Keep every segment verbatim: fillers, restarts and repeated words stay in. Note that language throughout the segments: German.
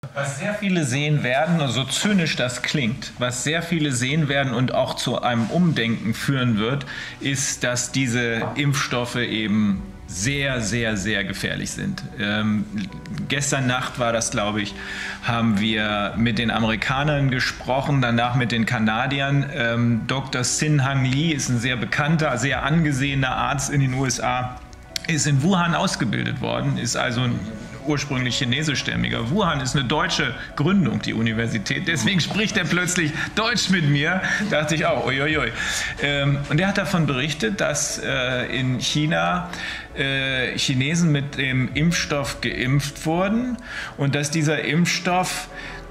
Was sehr viele sehen werden, so zynisch das klingt, was sehr viele sehen werden und auch zu einem Umdenken führen wird, ist, dass diese Impfstoffe eben sehr, sehr, sehr gefährlich sind. Ähm, gestern Nacht war das, glaube ich, haben wir mit den Amerikanern gesprochen, danach mit den Kanadiern. Ähm, Doktor Sin-Hang Lee ist ein sehr bekannter, sehr angesehener Arzt in den U S A, ist in Wuhan ausgebildet worden, ist also ein ursprünglich chinesischstämmiger. Wuhan ist eine deutsche Gründung, die Universität. Deswegen spricht er plötzlich Deutsch mit mir. Da dachte ich auch, uiuiui. Ähm, und er hat davon berichtet, dass äh, in China äh, Chinesen mit dem Impfstoff geimpft wurden und dass dieser Impfstoff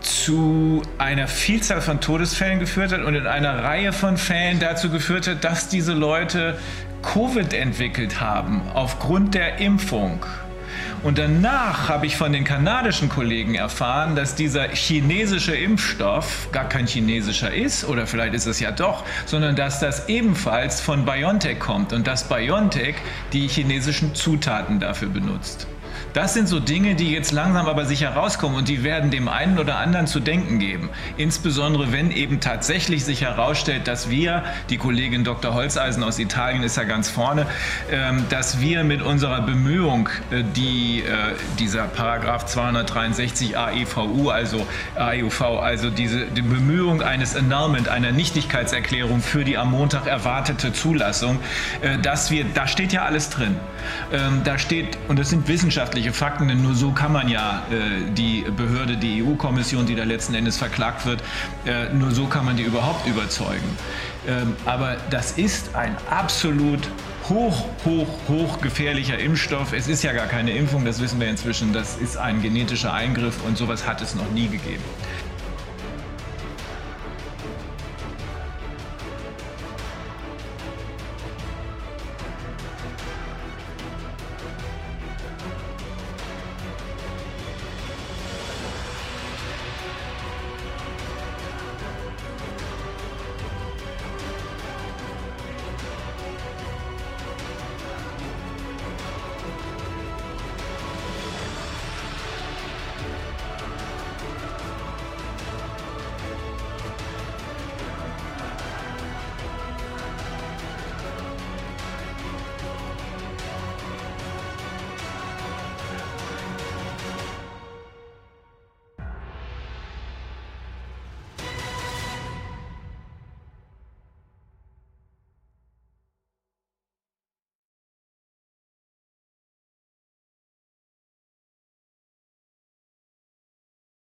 zu einer Vielzahl von Todesfällen geführt hat und in einer Reihe von Fällen dazu geführt hat, dass diese Leute Covid entwickelt haben aufgrund der Impfung. Und danach habe ich von den kanadischen Kollegen erfahren, dass dieser chinesische Impfstoff gar kein chinesischer ist, oder vielleicht ist es ja doch, sondern dass das ebenfalls von BioNTech kommt und dass BioNTech die chinesischen Zutaten dafür benutzt. Das sind so Dinge, die jetzt langsam aber sicher rauskommen und die werden dem einen oder anderen zu denken geben. Insbesondere, wenn eben tatsächlich sich herausstellt, dass wir, die Kollegin Doktor Holzeisen aus Italien ist ja ganz vorne, dass wir mit unserer Bemühung, die dieser Paragraph zweihundertdreiundsechzig A E V U, also A E U V, also diese die Bemühung eines Annulment, einer Nichtigkeitserklärung für die am Montag erwartete Zulassung, dass wir, da steht ja alles drin. Da steht, und das sind wissenschaftliche Fakten, denn nur so kann man ja äh, die Behörde, die E U-Kommission, die da letzten Endes verklagt wird, äh, nur so kann man die überhaupt überzeugen. Ähm, aber das ist ein absolut hoch, hoch, hoch gefährlicher Impfstoff. Es ist ja gar keine Impfung, das wissen wir inzwischen, das ist ein genetischer Eingriff und sowas hat es noch nie gegeben.